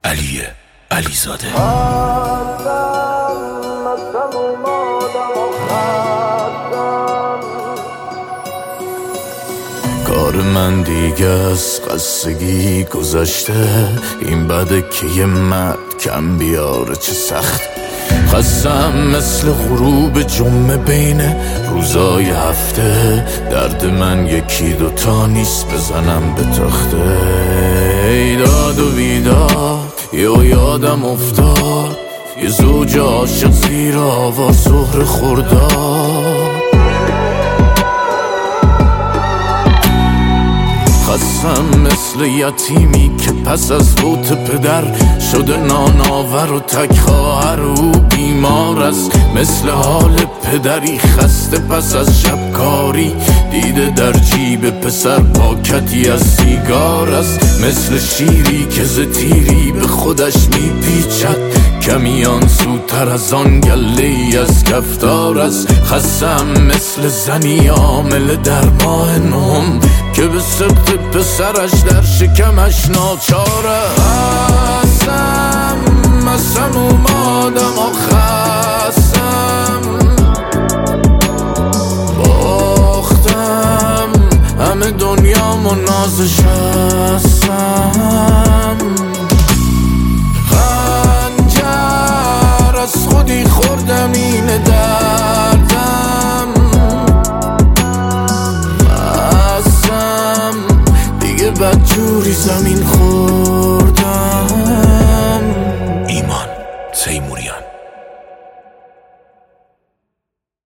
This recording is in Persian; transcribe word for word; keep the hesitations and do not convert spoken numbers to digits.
علی علیزاده. کار من دیگه از قصگی گذشته، این بده که یه مرد کم بیاره چه سخت. خستم مثل غروب جمعه بین روزای هفته، درد من یکی دوتا نیست بزنم به تخته. ایداد و بیداد یا یادم افتاد، یه زوج عاشق زیر آوا ظهر خرداد. خستم مثل یتیمی که پس از فوت پدر شده نانآور و تک خواهر او بیمار است. مثل حال پدری خسته پس از شبکاری، دیده در جیب پسر پاکتی از سیگار است. مثل شیری که ز تیری به خودش میپیچد، کمیان سوتر از آن گله ای از کفتار است. خستم مثل زنی عامل در ماه نهم که به سبت پسرش در شکمش ناچاره. خستم مسم اومادم و خستم باختم همه دنیام و نازش هستم. خنجر از خودی خوردم این در